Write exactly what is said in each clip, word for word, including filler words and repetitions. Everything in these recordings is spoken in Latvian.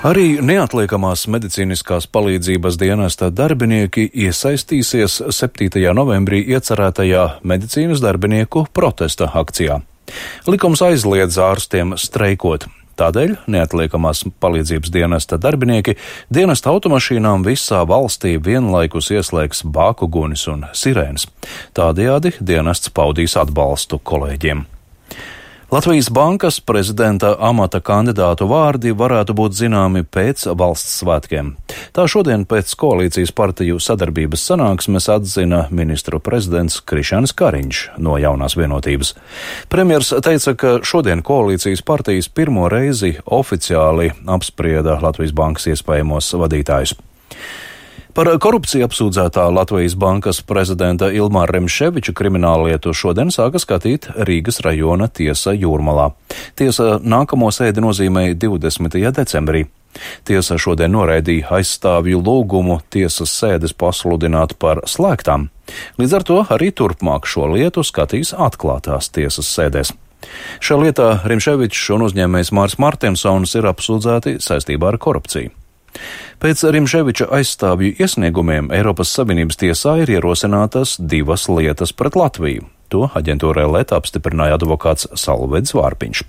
Arī neatliekamās medicīniskās palīdzības dienesta darbinieki iesaistīsies septītajā novembrī iecerētajā medicīnas darbinieku protesta akcijā. Likums aizliedz ārstiem streikot. Tādēļ neatliekamās palīdzības dienesta darbinieki dienesta automašīnām visā valstī vienlaikus ieslēgs bākugunis un sirēnas. Tādējādi dienests paudīs atbalstu kolēģiem. Latvijas Bankas prezidenta amata kandidātu vārdi varētu būt zināmi pēc valsts svētkiem. Tā šodien pēc koalīcijas partiju sadarbības sanāksmes atzina ministru prezidents Krišjānis Kariņš no Jaunās vienotības. Premjers teica, ka šodien koalīcijas partijas pirmo reizi oficiāli apsprieda Latvijas Bankas iespējamos vadītājus. Par korupciju apsūdzētā Latvijas Bankas prezidenta Ilmāra Remševiča krimināllietu šodien sāka skatīt Rīgas rajona tiesa Jūrmalā. Tiesa nākamo sēdi nozīmēja divdesmitajā decembrī. Tiesa šodien noraidīja aizstāvju lūgumu tiesas sēdes pasludināt par slēgtām. Līdz ar to arī turpmāk šo lietu skatīs atklātās tiesas sēdēs. Šā lietā Remševičs un uzņēmējs Māris Martinsons ir apsūdzēti saistībā ar korupciju. Pēc Remševiča aizstāvju iesniegumiem Eiropas Savienības tiesā ir ierosinātas divas lietas pret Latviju. To aģentūrai L E T apstiprināja advokāts Salvedis Vārpiņš.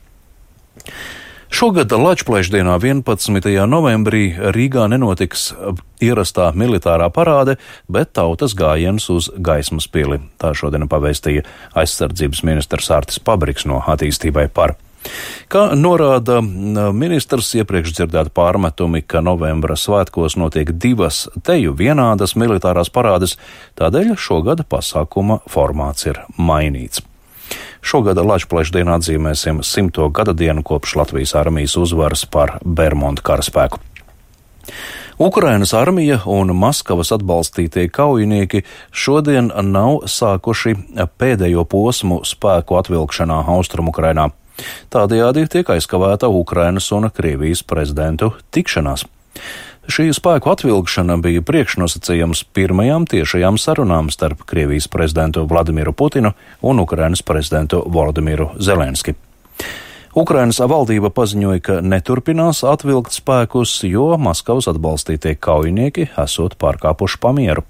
Šogad Lačplēšdienā vienpadsmitajā novembrī Rīgā nenotiks ierastā militārā parāde, bet tautas gājiens uz Gaismas pili. Tā šodien pavēstīja aizsardzības ministrs Artis Pabriks no Attīstībai par. Kā norāda ministrs, iepriekš dzirdēti pārmetumi, ka novembra svētkos notiek divas teju vienādas militārās parādes, tādēļ šogad pasākuma formāts ir mainīts. Šogad Lačplēšdienā atzīmēsim simto gada dienu kopš Latvijas armijas uzvaras par Bermonta karaspēku. Ukrainas armija un Maskavas atbalstītie kaujinieki šodien nav sākuši pēdējo posmu spēku atvilkšanā Austrumukrainā. Tādējādi tiek aizkavēta Ukrainas un Krievijas prezidentu tikšanās. Šī spēku atvilkšana bija priekšnosacījums pirmajām tiešajām sarunām starp Krievijas prezidentu Vladimiru Putinu un Ukrainas prezidentu Volodimiru Zelenski. Ukrainas valdība paziņoja, ka neturpinās atvilkt spēkus, jo Maskavas atbalstītie kaujinieki esot pārkāpuši pamieru.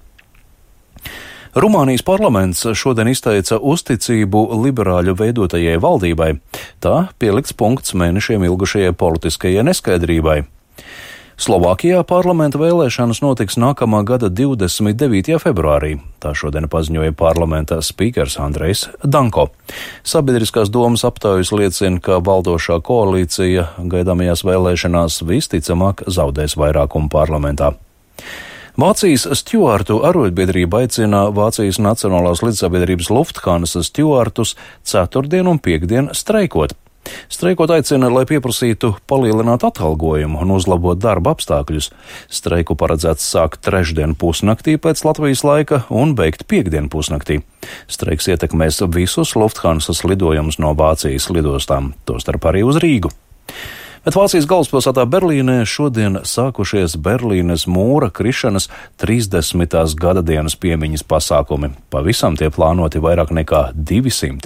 Rumānijas parlaments šodien izteica uzticību liberāļu veidotajai valdībai. Tā pielikts punkts mēnešiem ilgušajai politiskajai neskaidrībai. Slovākijā parlamenta vēlēšanas notiks nākamā gada divdesmit devītajā februārī. Tā šodien paziņoja parlamenta spīkers Andrejs Danko. Sabiedriskās domas aptaujas liecina, ka valdošā koalīcija gaidāmajās vēlēšanās visticamāk zaudēs vairākumu parlamentā. Vācijas stjuārtu arotbiedrība aicina Vācijas Nacionālās lidsabiedrības Lufthansa stjuārtus ceturtdien un piekdien streikot. Streikot aicina, lai pieprasītu palielināt atalgojumu un uzlabot darba apstākļus. Streiku paredzēts sākt trešdien pusnaktī pēc Latvijas laika un beigt piekdien pusnaktī. Streiks ietekmēs visus Lufthansas lidojumus no Vācijas lidostām, tostarp arī uz Rīgu. Bet Vācijas galvaspilsētā Berlīnē šodien sākušies Berlīnes mūra krišanas trīsdesmitās gada dienas piemiņas pasākumi. Pavisam tie plānoti vairāk nekā divsimti.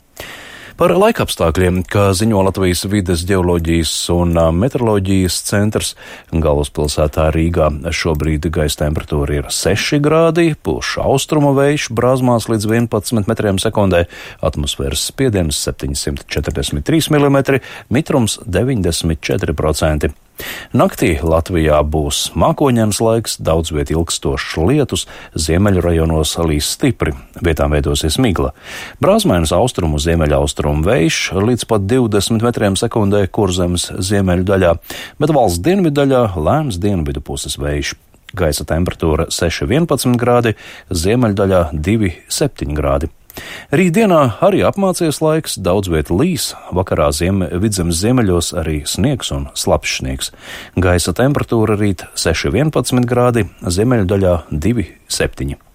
Par laikapstākļiem, kā ziņo Latvijas vides ģeoloģijas un meteoroloģijas centrs, galvaspilsētā Rīgā šobrīd gaisa temperatūra ir seši grādi, pūš austrumu vējš brāzmās līdz vienpadsmit metriem sekundē, atmosfēras spiediens septiņsimt četrdesmit trīs milimetri, mitrums deviņdesmit četri procenti. Naktī Latvijā būs mākoņains laiks, daudz viet ilgstošs lietus, ziemeļu rajonos līs stipri, vietām veidosies migla. Brāzmainas austrumu ziemeļaustrumu vējš līdz pat divdesmit metriem sekundē Kurzemes ziemeļu daļā, bet valsts dienvidu daļā lēns dienvidu puses vējš. Gaisa temperatūra seši vienpadsmit grādi, ziemeļu daļā divi septiņi grādi. Rītdienā arī apmācies laiks, daudz viet līs, vakarā zieme, vidzemes ziemeļos arī sniegs un slapjš sniegs. Gaisa temperatūra rīt seši vienpadsmit grādi, ziemeļu daļā divi septiņi.